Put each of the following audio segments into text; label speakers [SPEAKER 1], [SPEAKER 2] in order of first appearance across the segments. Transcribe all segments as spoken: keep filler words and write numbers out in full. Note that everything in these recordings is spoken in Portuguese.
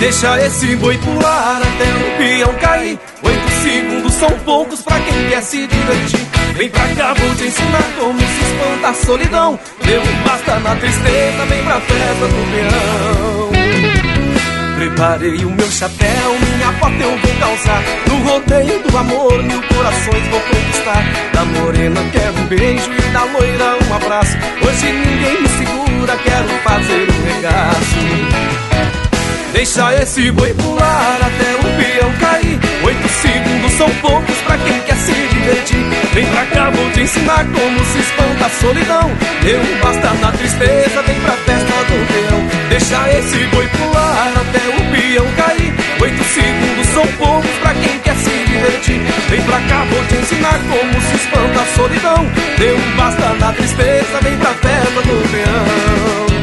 [SPEAKER 1] Deixa esse boi pular até o peão cair. Oito segundos são poucos pra quem quer se divertir. Vem pra cá, vou te ensinar como se espanta a solidão. Deu um basta na tristeza, vem pra festa do peão. Preparei o meu chapéu, minha bota eu vou calçar. No rodeio do amor, mil corações vou conquistar. Da morena quero um beijo e da loira um abraço. Hoje ninguém me segura, quero fazer um regaço. Deixa esse boi pular até o peão cair. Oito segundos são poucos pra quem quer se divertir. Vem pra cá, vou te ensinar como se espanta a solidão. Deu um basta na tristeza, vem pra festa do peão. Deixa esse boi pular até o peão cair. Oito segundos são poucos pra quem quer se divertir. Vem pra cá, vou te ensinar como se espanta a solidão. Deu um basta na tristeza, vem pra festa do peão.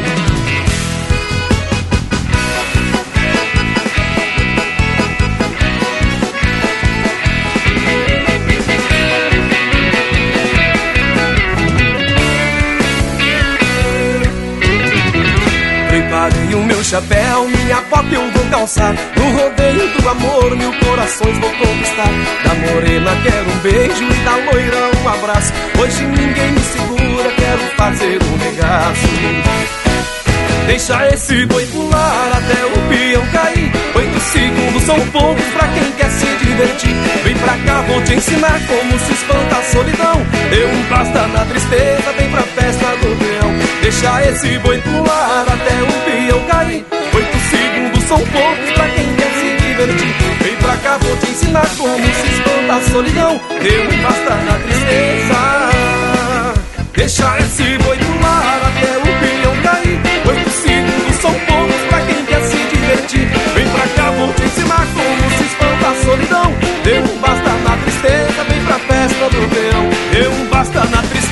[SPEAKER 1] Preparei o meu chapéu, minha bota eu vou calçar. No rodeio do amor, mil corações vou conquistar. Da morena quero um beijo e da loira um abraço. Hoje ninguém me segura, quero fazer um regaço. Deixa esse boi pular até o peão cair. Oito segundos são poucos pra quem quer se divertir. Vem pra cá, vou te ensinar como se espanta a solidão. Deu um basta na tristeza, vem pra festa do peão. Deixa esse boi pular até o peão cair. Oito segundos são poucos pra quem quer se divertir. Vem pra cá, vou te ensinar como se espanta a solidão. Deu um basta na tristeza. Deixa esse boi pular até o peão cair. Oito segundos são poucos pra quem quer se divertir. Vem pra cá, vou te ensinar como se espanta a solidão. Deu um basta na tristeza, vem pra festa do peão. Deu um basta na tristeza.